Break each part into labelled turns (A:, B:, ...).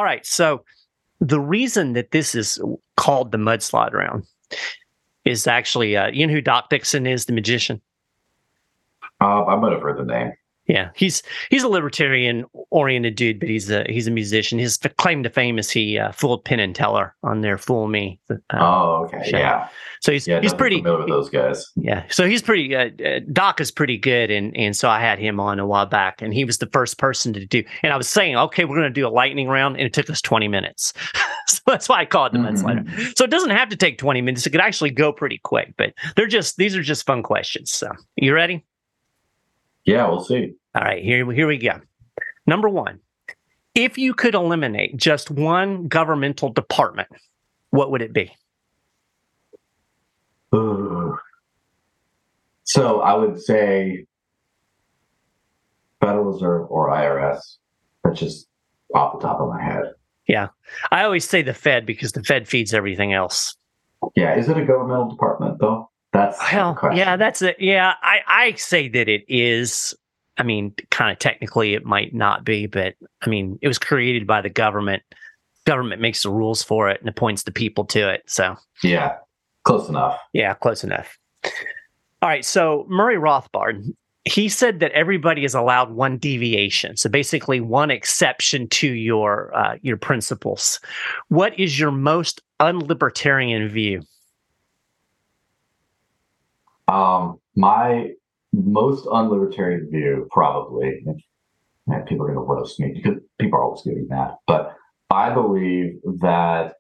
A: All right. So the reason that this is called the mudslide round is actually, you know who Doc Dixon is, the magician?
B: I might have heard the name.
A: Yeah, he's a libertarian oriented dude, but he's a musician. His claim to fame is he fooled Penn and Teller on their "Fool Me."
B: Okay,
A: show.
B: yeah.
A: So he's pretty
B: familiar with those guys.
A: Yeah, so he's pretty. Doc is pretty good, and so I had him on a while back, and he was the first person to do. And I was saying, okay, we're going to do a lightning round, and it took us 20 minutes. So that's why I call it the mudslide. So it doesn't have to take 20 minutes; it could actually go pretty quick. But these are just fun questions. So you ready?
B: Yeah, we'll see.
A: All right, here we go. Number one, if you could eliminate just one governmental department, what would it be?
B: Ooh. So I would say Federal Reserve or IRS. That's just off the top of my head.
A: Yeah, I always say the Fed because the Fed feeds everything else.
B: Yeah, is it a governmental department though? That's the question.
A: Yeah, that's it. Yeah, I say that it is. I mean, kind of technically it might not be, but I mean, it was created by the government. Government makes the rules for it and appoints the people to it. So
B: yeah, close enough.
A: Yeah, close enough. All right, so Murray Rothbard, he said that everybody is allowed one deviation. So basically one exception to your principles. What is your most unlibertarian view?
B: My most unlibertarian view, probably, and people are going to roast me because people are always doing that, but I believe that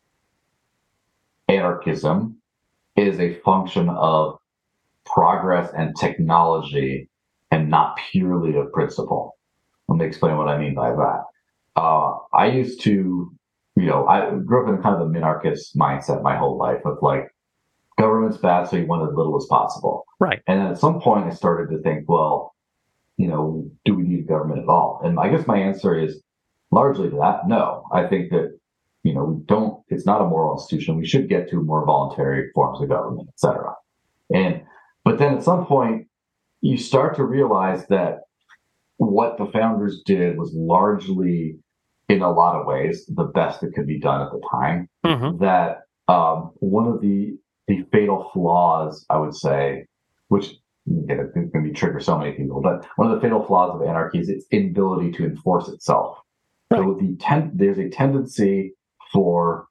B: anarchism is a function of progress and technology and not purely of principle. Let me explain what I mean by that. I used to, I grew up in kind of a minarchist mindset my whole life of like, government's bad, so you want as little as possible.
A: Right.
B: And then at some point I started to think, well, do we need government at all? And I guess my answer is largely to that, no. I think that, we don't, it's not a moral institution. We should get to more voluntary forms of government, et cetera. But then at some point you start to realize that what the founders did was largely, in a lot of ways, the best that could be done at the time.
A: Mm-hmm.
B: That one of the fatal flaws, I would say, which can be trigger so many people, but one of the fatal flaws of anarchy is its inability to enforce itself. Right. So there's a tendency for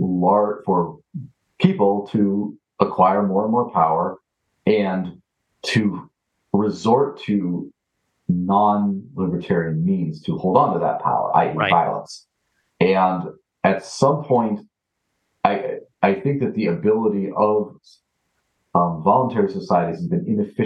B: people to acquire more and more power and to resort to non-libertarian means to hold on to that power, i.e.
A: Right.
B: violence. And at some point, I think that the ability of voluntary societies has been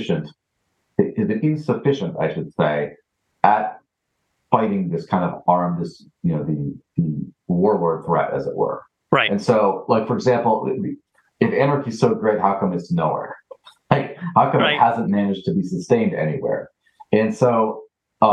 B: insufficient, I should say, at fighting this kind of the warlord threat, as it were.
A: Right.
B: And so, like, for example, if anarchy is so great, how come it's nowhere? Like, how come it hasn't managed to be sustained anywhere? And so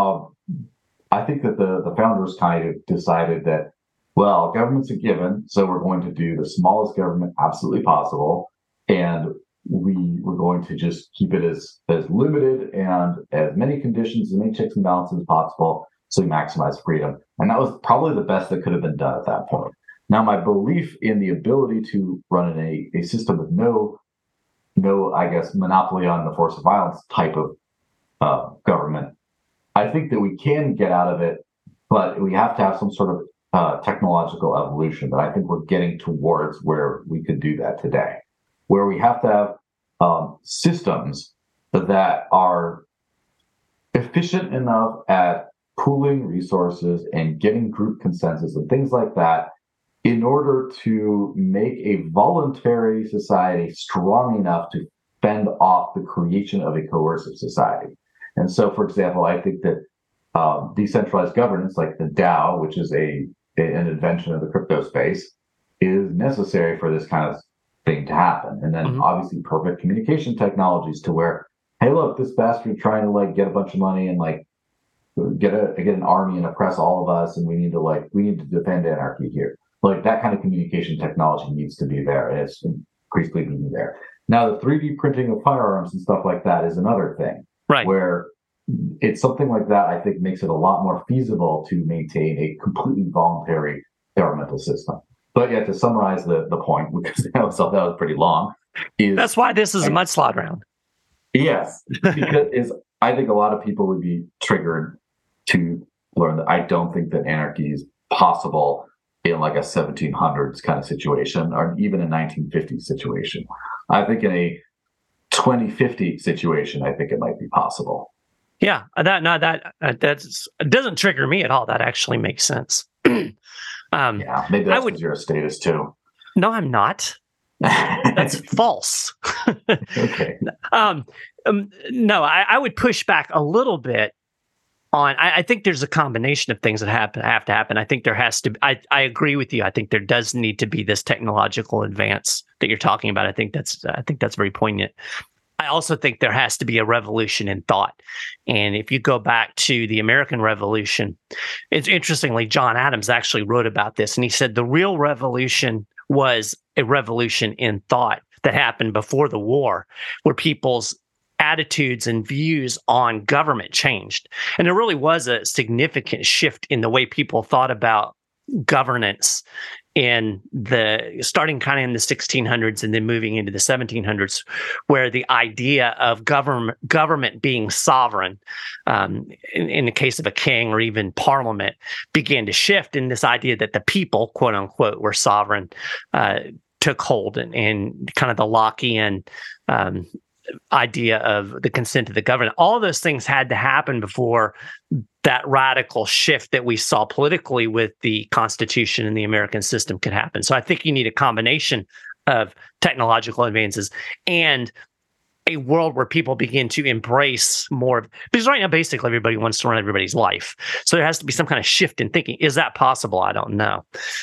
B: I think that the founders kind of decided that, well, government's a given, so we're going to do the smallest government absolutely possible, and we're going to just keep it as limited and as many conditions, as many checks and balances as possible, so we maximize freedom. And that was probably the best that could have been done at that point. Now, my belief in the ability to run in a system with no, I guess, monopoly on the force of violence type of government, I think that we can get out of it, but we have to have some sort of technological evolution that I think we're getting towards where we could do that today, where we have to have systems that are efficient enough at pooling resources and getting group consensus and things like that in order to make a voluntary society strong enough to fend off the creation of a coercive society. And so, for example, I think that decentralized governance, like the DAO, which is an invention of the crypto space, is necessary for this kind of thing to happen. And then obviously perfect communication technologies to where, hey, look, this bastard trying to get a bunch of money and get an army and oppress all of us, and we need to defend anarchy here. Like, that kind of communication technology needs to be there, and it's increasingly being there. Now, the 3D printing of firearms and stuff like that is another thing,
A: right?
B: Where it's something like that, I think, makes it a lot more feasible to maintain a completely voluntary governmental system. But yet, to summarize the point, because that was pretty long,
A: that's why this is a mudslide round.
B: Yes, because I think a lot of people would be triggered to learn that I don't think that anarchy is possible in like a 1700s kind of situation, or even a 1950s situation. I think in a 2050 situation, I think it might be possible.
A: Yeah, that doesn't trigger me at all. That actually makes sense.
B: Yeah, maybe that's because you're a statist too.
A: No, I'm not. That's false.
B: Okay.
A: No, I would push back a little bit on. I think there's a combination of things that have to happen. I think there has to. I agree with you. I think there does need to be this technological advance that you're talking about. I think that's very poignant. I also think there has to be a revolution in thought. And if you go back to the American Revolution, it's interestingly, John Adams actually wrote about this, and he said the real revolution was a revolution in thought that happened before the war, where people's attitudes and views on government changed. And there really was a significant shift in the way people thought about governance in starting kind of in the 1600s and then moving into the 1700s, where the idea of government being sovereign, in the case of a king or even parliament, began to shift. And this idea that the people, quote unquote, were sovereign, took hold, and kind of the Lockean idea of the consent of the governed. All those things had to happen before that radical shift that we saw politically with the Constitution and the American system could happen. So I think you need a combination of technological advances and a world where people begin to embrace more. Because right now, basically, everybody wants to run everybody's life. So there has to be some kind of shift in thinking. Is that possible? I don't know.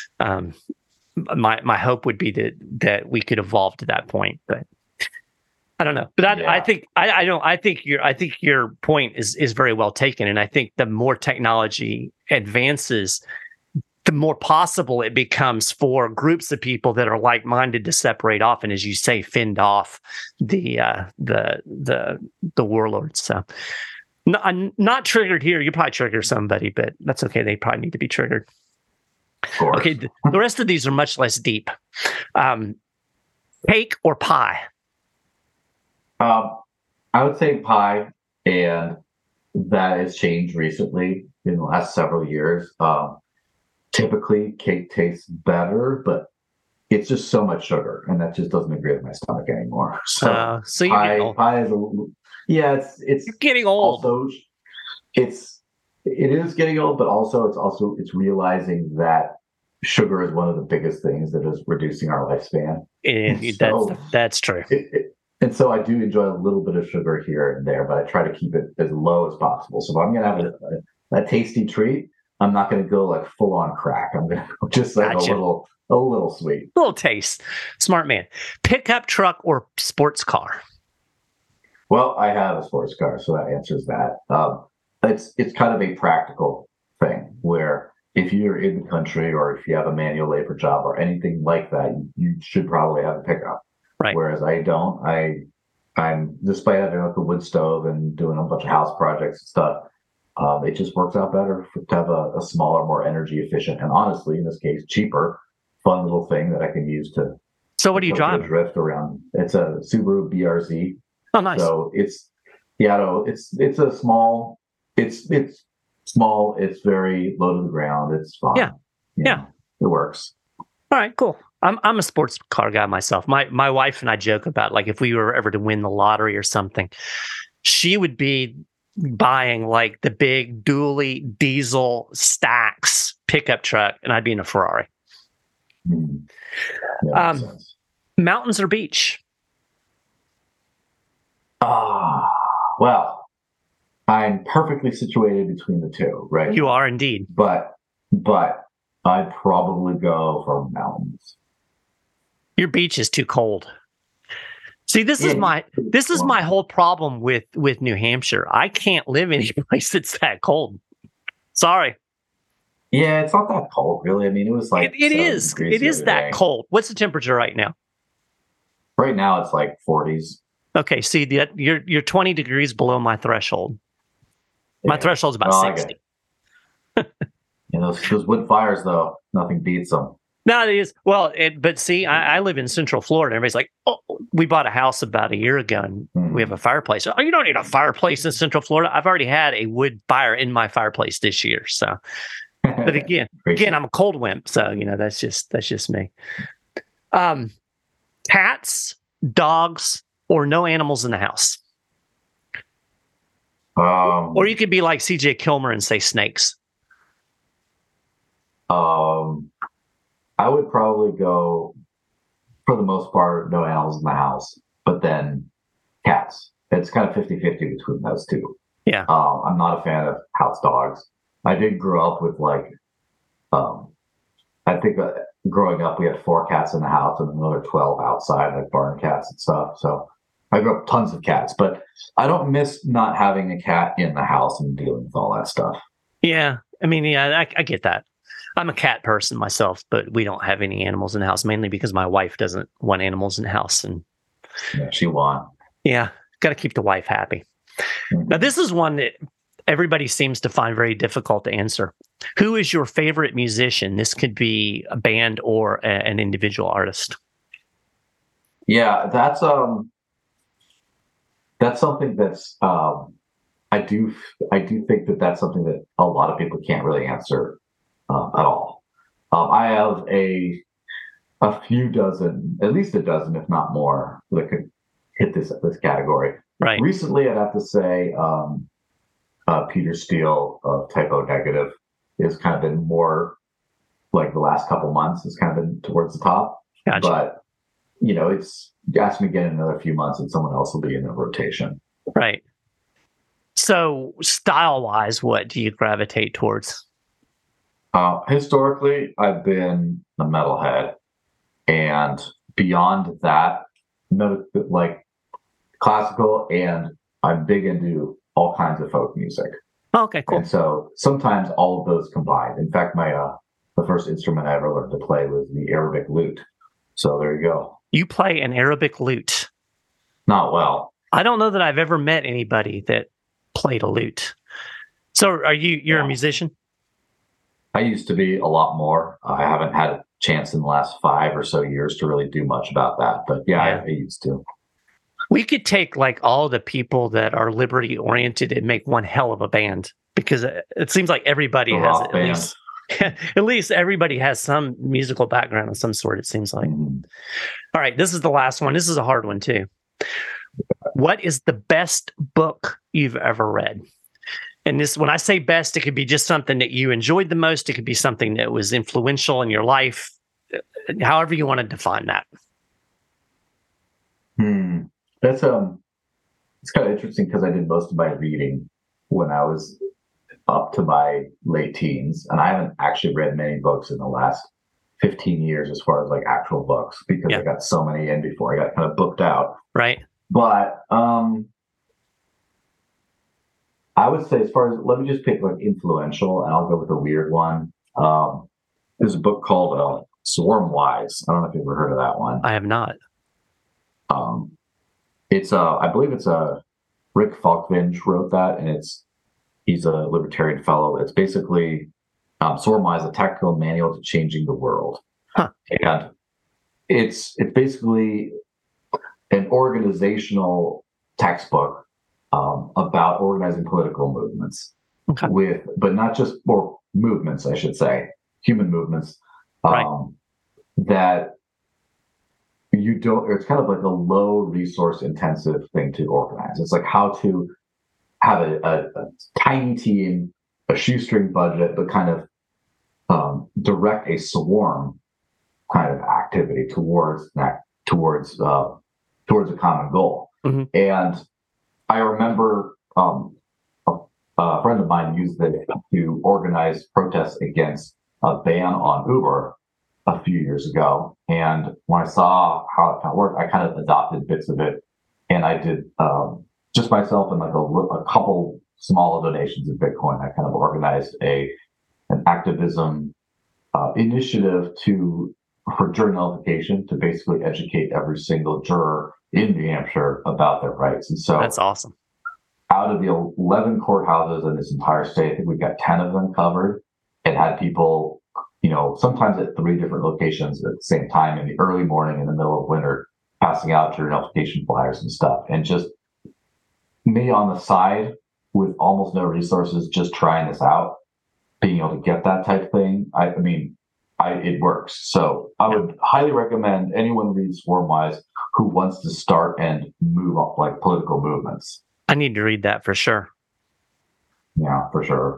A: My hope would be that we could evolve to that point, but I don't know, but I think your point is very well taken, and I think the more technology advances, the more possible it becomes for groups of people that are like-minded to separate off, and as you say, fend off the warlords. So, no, I'm not triggered here. You probably trigger somebody, but that's okay. They probably need to be triggered. Okay, the rest of these are much less deep. Cake or pie?
B: I would say pie, and that has changed recently in the last several years. Typically, cake tastes better, but it's just so much sugar, and that just doesn't agree with my stomach anymore. So pie is it's
A: you're getting old.
B: Also, it is getting old, but also it's realizing that sugar is one of the biggest things that is reducing our lifespan.
A: That's true.
B: And so I do enjoy a little bit of sugar here and there, but I try to keep it as low as possible. So if I'm going to have a tasty treat, I'm not going to go like full on crack. I'm going to go just like a little sweet.
A: A little taste. Smart man. Pickup truck or sports car?
B: Well, I have a sports car, so that answers that. It's kind of a practical thing where if you're in the country or if you have a manual labor job or anything like that, you should probably have a pickup.
A: Right.
B: Whereas I don't. I'm despite having like a wood stove and doing a bunch of house projects and stuff, it just works out better to have a smaller, more energy efficient, and honestly, in this case, cheaper, fun little thing that I can use to.
A: So what do you drive?
B: Drift around. It's a Subaru BRZ.
A: Oh, nice.
B: So it's a small. It's small. It's very low to the ground. It's fun.
A: Yeah.
B: It works.
A: All right, cool. I'm a sports car guy myself. My wife and I joke about, like, if we were ever to win the lottery or something, she would be buying like the big dually diesel Stax pickup truck, and I'd be in a Ferrari. Mountains or beach?
B: Well, I'm perfectly situated between the two, right?
A: You are indeed.
B: But I'd probably go for mountains.
A: Your beach is too cold. See, this is my whole problem with New Hampshire. I can't live any place that's that cold. Sorry.
B: Yeah, it's not that cold, really. I mean, it was like
A: it is that cold. What's the temperature right now?
B: Right now, it's like 40s.
A: Okay, see, you're 20 degrees below my threshold. My threshold's about 60.
B: Those wood fires, though, nothing beats them.
A: No, it is. Well, but see, I live in Central Florida. Everybody's like, oh, we bought a house about a year ago and we have a fireplace. Oh, you don't need a fireplace in Central Florida. I've already had a wood fire in my fireplace this year. So, but again, I'm a cold wimp. So, that's just me. Cats, dogs, or no animals in the house. Or you could be like CJ Kilmer and say snakes.
B: I would probably go, for the most part, no animals in the house, but then cats. It's kind of 50-50 between those two.
A: Yeah.
B: I'm not a fan of house dogs. I did grow up with I think growing up we had 4 cats in the house and another 12 outside, like barn cats and stuff. So I grew up tons of cats, but I don't miss not having a cat in the house and dealing with all that stuff.
A: Yeah. I mean, yeah, I get that. I'm a cat person myself, but we don't have any animals in the house, mainly because my wife doesn't want animals in the house. And
B: she wants.
A: Yeah, got to keep the wife happy. Mm-hmm. Now, this is one that everybody seems to find very difficult to answer. Who is your favorite musician? This could be a band or an individual artist.
B: Yeah, that's something that's I do think that's something that a lot of people can't really answer at all. I have a few dozen, at least a dozen, if not more, that could hit this category.
A: Right.
B: Recently, I'd have to say Peter Steele of Type O Negative has kind of been more like the last couple months has kind of been towards the top.
A: Gotcha.
B: But it's ask me again in another few months and someone else will be in the rotation.
A: Right. So style-wise, what do you gravitate towards?
B: Historically, I've been a metalhead, and beyond that, like classical, and I'm big into all kinds of folk music.
A: Okay, cool.
B: And so sometimes all of those combined. In fact, the first instrument I ever learned to play was the Arabic lute. So there you go.
A: You play an Arabic lute?
B: Not well.
A: I don't know that I've ever met anybody that played a lute. So are you're a musician?
B: I used to be a lot more. I haven't had a chance in the last 5 or so years to really do much about that. But I used to.
A: We could take like all the people that are liberty oriented and make one hell of a band, because it seems like everybody has at least everybody has some musical background of some sort, it seems like. Mm-hmm. All right, this is the last one. This is a hard one too. What is the best book you've ever read? And this, when I say best, it could be just something that you enjoyed the most. It could be something that was influential in your life. However you want to define that.
B: That's it's kind of interesting because I did most of my reading when I was up to my late teens, and I haven't actually read many books in the last 15 years as far as like actual books, because I got so many in before I got kind of booked out.
A: Right.
B: But I would say, as far as, let me just pick like influential, and I'll go with a weird one. There's a book called Swarmwise. I don't know if you've ever heard of that one.
A: I have not.
B: It's I believe it's Rick Falkvinge wrote that, and he's a libertarian fellow. It's basically Swarmwise, a tactical manual to changing the world.
A: Huh.
B: And it's basically an organizational textbook about organizing political movements, but not just movements, I should say, human movements, that you don't, it's kind of like a low resource intensive thing to organize. It's like how to have a tiny team, a shoestring budget, but kind of direct a swarm kind of activity towards a common goal. Mm-hmm. And I remember a friend of mine used it to organize protests against a ban on Uber a few years ago. And when I saw how it kind of worked, I kind of adopted bits of it. And I did just myself and like a couple small donations of Bitcoin. I kind of organized an activism initiative for jury nullification, to basically educate every single juror in New Hampshire about their rights. And so
A: that's awesome.
B: out of the 11 courthouses in this entire state, I think we've got 10 of them covered. It had people, sometimes at 3 different locations at the same time in the early morning in the middle of winter, passing out your notification flyers and stuff. And just me on the side with almost no resources, just trying this out, being able to get that type of thing. It works. So I would highly recommend anyone read Swarmwise who wants to start and move up like political movements.
A: I need to read that for sure.
B: Yeah, for sure.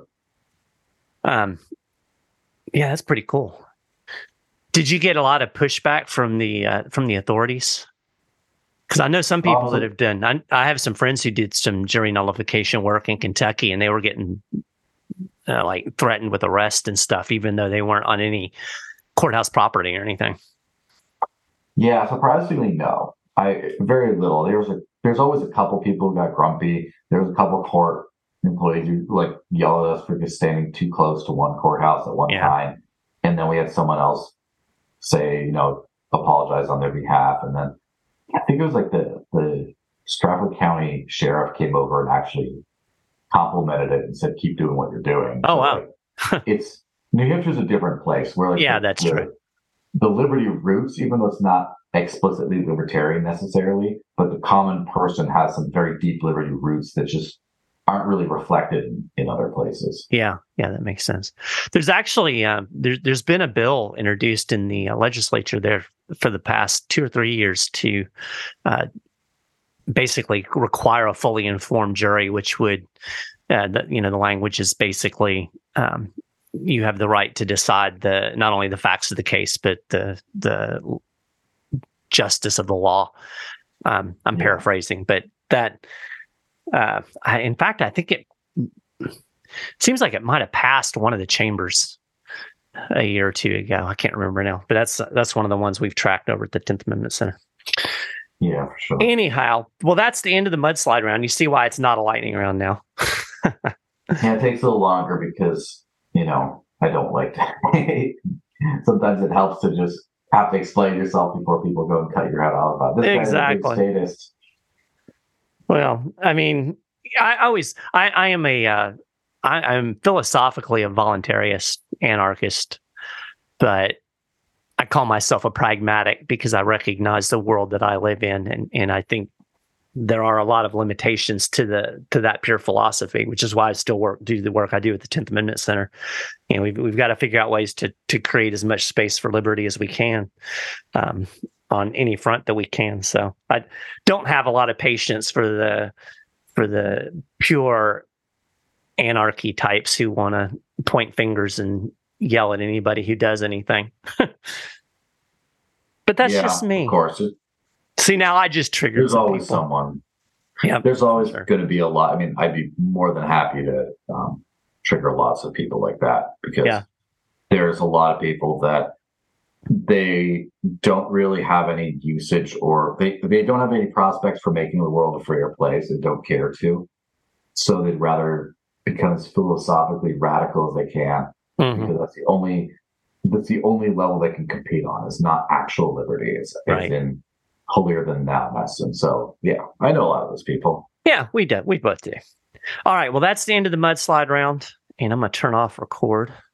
A: Yeah, that's pretty cool. Did you get a lot of pushback from the authorities? Because I know some people that have done. I have some friends who did some jury nullification work in Kentucky, and they were getting like threatened with arrest and stuff, even though they weren't on any courthouse property or anything. Yeah,
B: surprisingly, no. Very little. There's always a couple people who got grumpy. There was a couple court employees who like yelled at us for just standing too close to one courthouse at one time, and then we had someone else say, apologize on their behalf, and then I think it was like the Stratford County sheriff came over and actually complimented it and said, "Keep doing what you're doing."
A: Oh, wow.
B: It's New Hampshire's a different place where
A: that's true.
B: The liberty roots, even though it's not explicitly libertarian necessarily, but the common person has some very deep liberty roots that just aren't really reflected in other places.
A: Yeah, that makes sense. There's actually there's been a bill introduced in the legislature there for the past 2 or 3 years to basically require a fully informed jury, which would the language is basically you have the right to decide not only the facts of the case but the justice of the law. I'm paraphrasing, but that in fact I think it seems like it might have passed one of the chambers a year or 2 ago. I can't remember now, but that's one of the ones we've tracked over at the 10th Amendment Center.
B: Yeah, for sure.
A: Anyhow, well, that's the end of the mudslide round. You see why it's not a lightning round now.
B: Yeah, it takes a little longer because, I don't like to. Sometimes it helps to just have to explain yourself before people go and cut your head off about this.
A: Exactly.
B: Guy's a big statist.
A: Well, I mean, I'm philosophically a voluntarist anarchist, but I call myself a pragmatic because I recognize the world that I live in, and I think there are a lot of limitations to that pure philosophy, which is why I still do the work I do at the 10th Amendment Center. We've got to figure out ways to create as much space for liberty as we can on any front that we can. So I don't have a lot of patience for the pure anarchy types who want to point fingers and yell at anybody who does anything. But that's just me.
B: Of course.
A: See, now I just triggered.
B: There's always
A: people.
B: Someone.
A: Yeah.
B: There's always going to be a lot. I mean, I'd be more than happy to trigger lots of people like that because there's a lot of people that they don't really have any usage or they don't have any prospects for making the world a freer place and don't care to. So they'd rather become as philosophically radical as they can because that's the only level they can compete on. It's not actual liberty. It's in holier than thou mess. And so, I know a lot of those people.
A: Yeah, we do. We both do. All right. Well, that's the end of the mudslide round, and I'm going to turn off record.